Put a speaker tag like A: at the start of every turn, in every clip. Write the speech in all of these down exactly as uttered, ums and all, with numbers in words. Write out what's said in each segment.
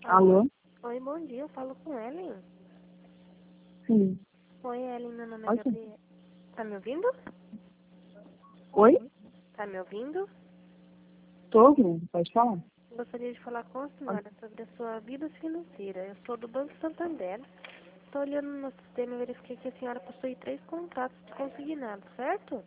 A: Alô?
B: Alô? Oi, bom dia. Eu falo com Ellen.
A: Sim.
B: Oi, Ellen. Meu nome é
A: Oi,
B: Gabriela. Tá me ouvindo?
A: Oi?
B: Tá me ouvindo?
A: Tô ouvindo, pode falar.
B: Gostaria de falar com a senhora sobre a sua vida financeira. Eu sou do Banco Santander. Estou olhando no sistema e verifiquei que a senhora possui três contratos consignados, certo?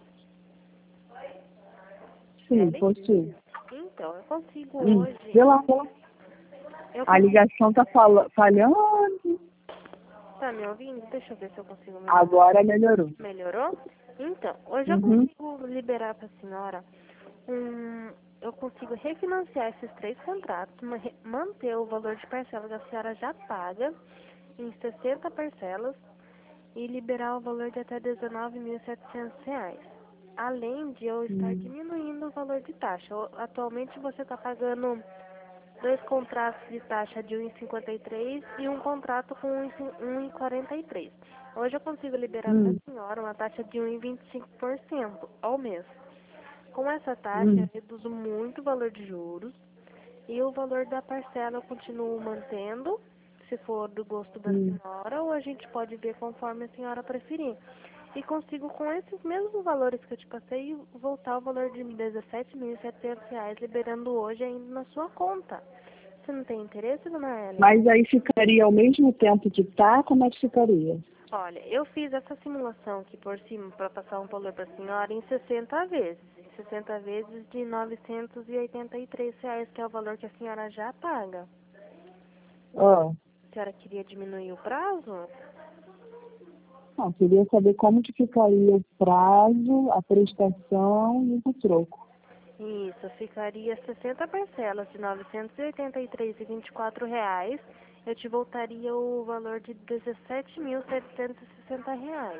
A: Sim,
B: Ellen?
A: possui.
B: Então, eu consigo
A: Hum.
B: hoje...
A: Vê lá, vê lá.
B: Eu
A: A
B: consigo...
A: ligação tá fala- falhando.
B: Tá me ouvindo? Deixa eu ver se eu consigo melhorar.
A: Agora melhorou.
B: Melhorou? Então, hoje eu
A: Uhum.
B: consigo liberar para a senhora um... Eu consigo refinanciar esses três contratos, ma- re- manter o valor de parcela que a senhora já paga em sessenta parcelas e liberar o valor de até dezenove mil e setecentos reais. Além de eu estar
A: Hum.
B: diminuindo o valor de taxa. O- Atualmente você está pagando dois contratos de taxa de um vírgula cinquenta e três e um contrato com um vírgula quarenta e três. Hoje eu consigo liberar para
A: Hum.
B: a senhora uma taxa de um vírgula vinte e cinco por cento ao mês. Com essa taxa, eu
A: Hum.
B: reduzo muito o valor de juros e o valor da parcela eu continuo mantendo, se for do gosto da
A: Hum.
B: senhora, ou a gente pode ver conforme a senhora preferir. E consigo, com esses mesmos valores que eu te passei, voltar ao valor de dezessete mil e setecentos reais, liberando hoje ainda na sua conta. Você não tem interesse, dona Ellen?
A: Mas aí ficaria ao mesmo tempo que tá, como é que ficaria?
B: Olha, eu fiz essa simulação aqui por cima para passar um valor para a senhora em sessenta vezes. Em sessenta vezes de novecentos e oitenta e três reais, que é o valor que a senhora já paga.
A: Ó,
B: A senhora queria diminuir o prazo?
A: não, queria saber como que ficaria o prazo, a prestação e o troco.
B: Isso, ficaria sessenta parcelas de novecentos e oitenta e três reais e vinte e quatro reais. Eu te voltaria o valor de dezessete mil setecentos e sessenta reais.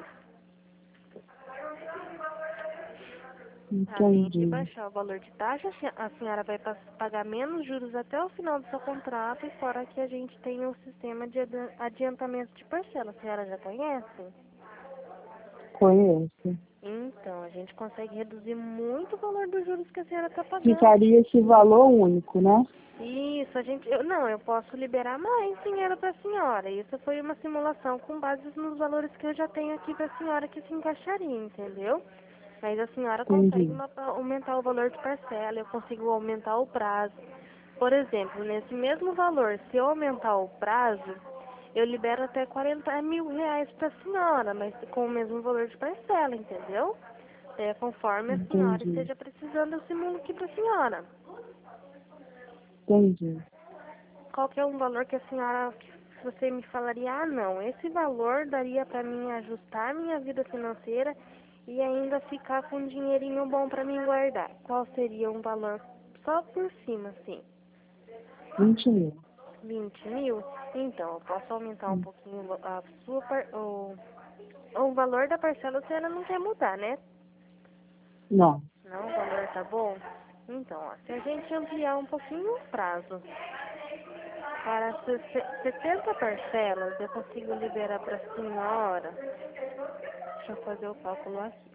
B: Além de
A: Entendi.
B: baixar o valor de taxa, a senhora vai pas- pagar menos juros até o final do seu contrato, e fora que a gente tem um sistema de adi- adiantamento de parcela. A senhora já conhece?
A: Conheço.
B: Então, a gente consegue reduzir muito o valor dos juros que a senhora está pagando.
A: Ficaria esse valor único, né?
B: Isso, a gente... Eu, não, eu posso liberar mais dinheiro para a senhora. Isso foi uma simulação com base nos valores que eu já tenho aqui para a senhora que se encaixaria, entendeu? Mas a senhora consegue
A: Entendi.
B: ma- aumentar o valor de parcela, eu consigo aumentar o prazo. Por exemplo, nesse mesmo valor, se eu aumentar o prazo, eu libero até quarenta mil reais para a senhora, mas com o mesmo valor de parcela, entendeu? É, conforme a senhora
A: Entendi.
B: esteja precisando, eu simulo aqui para a senhora.
A: Entendi.
B: Qual que é um valor que a senhora, você me falaria, ah não, esse valor daria para mim ajustar minha vida financeira e ainda ficar com um dinheirinho bom para mim guardar? Qual seria um valor só por cima, assim?
A: vinte mil.
B: vinte mil? Então, eu posso aumentar um
A: Hum.
B: pouquinho a sua, par- o, o valor da parcela, a senhora não quer mudar, né?
A: Não.
B: Não, o valor tá bom? Então, ó, se a gente ampliar um pouquinho o prazo para sesse- sessenta parcelas, eu consigo liberar para a senhora. Deixa eu fazer o cálculo aqui.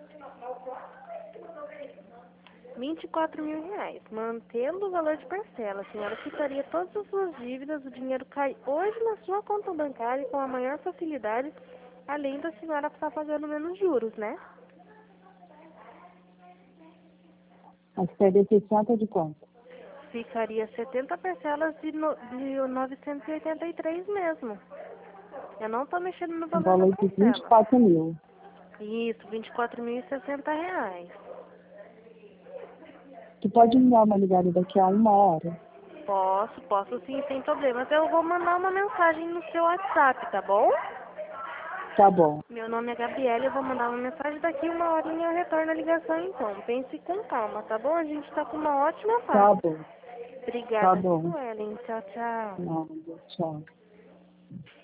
B: vinte e quatro mil reais. Mantendo o valor de parcela, a senhora quitaria todas as suas dívidas, o dinheiro cai hoje na sua conta bancária com a maior facilidade, além da senhora estar pagando menos juros, né?
A: Mas seria sessenta de quanto?
B: Ficaria setenta parcelas de, no, de novecentos e oitenta e três mesmo. Eu não estou mexendo no
A: Um
B: valor da
A: valor de vinte e
B: parcela.
A: quatro mil.
B: Isso, vinte e quatro mil e sessenta reais.
A: Tu pode me dar uma ligada daqui a uma hora?
B: Posso, posso sim, sem problemas. Eu vou mandar uma mensagem no seu WhatsApp, tá bom?
A: Tá bom.
B: Meu nome é Gabriela, eu vou mandar uma mensagem daqui uma horinha, eu retorno a ligação então. Pense com calma, tá bom? A gente tá com uma ótima
A: Tá
B: fase.
A: bom. Tá
B: Obrigada,
A: bom.
B: Ellen. Tchau, tchau.
A: Nada. Tchau.